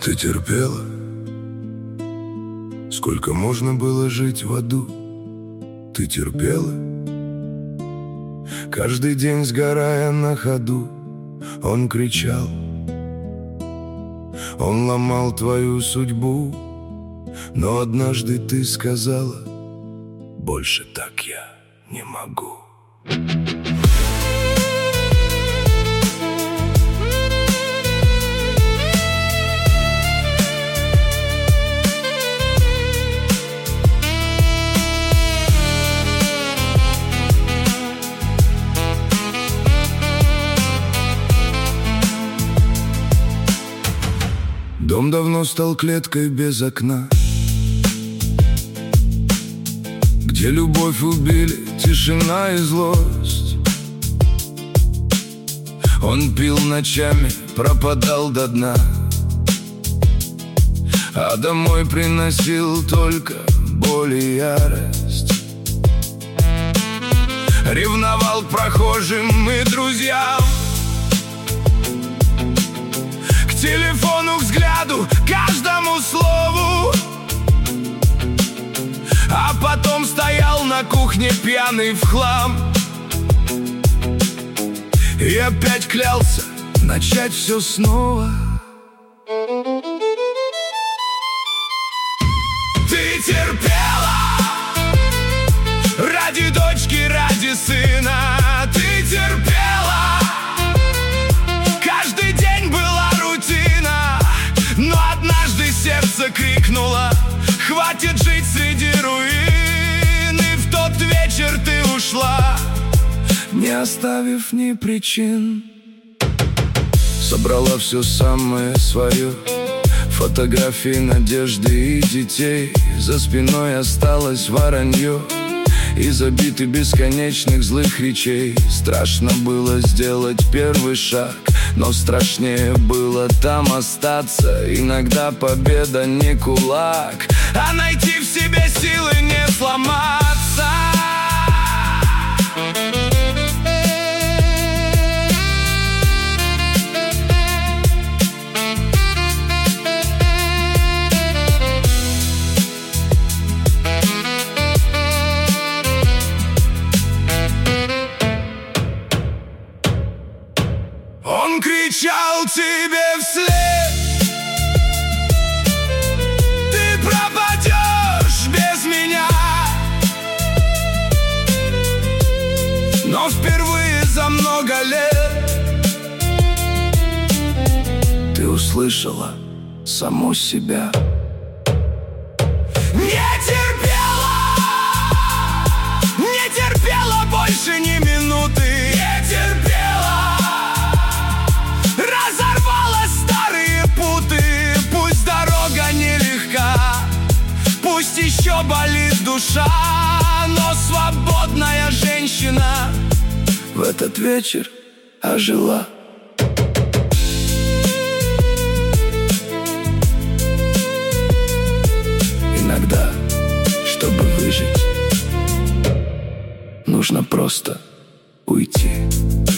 Ты терпела? Сколько можно было жить в аду? Ты терпела? Каждый день сгорая на ходу, он кричал. Он ломал твою судьбу, но однажды ты сказала: больше так я не могу. Дом давно стал клеткой без окна, где любовь убили тишина и злость. Он пил ночами, пропадал до дна, а домой приносил только боль и ярость. Ревновал к прохожим и друзьям, к телефону, к взгляду, каждому слову. А потом стоял на кухне пьяный в хлам и опять клялся начать все снова. Ты терпела ради дочки, ради сына. Ты терпела, каждый день была рутина, но однажды сердце крикнуло: хватит жить среди руин. И в тот вечер ты ушла, не оставив ни причин. Собрала все самое свое, фотографии, надежды и детей. За спиной осталось воронье и забиты бесконечных злых речей. Страшно было сделать первый шаг, но страшнее было там остаться. Иногда победа не кулак, а найти в себе силы не сломаться. Он кричал тебе вслед: ты пропадешь без меня. Но впервые за много лет ты услышала саму себя. Не терпела больше ни минуты. Не терпела, разорвала старые путы. Пусть дорога нелегка, пусть еще болит душа, но свободная женщина в этот вечер ожила. Иногда, чтобы выжить, нужно просто уйти.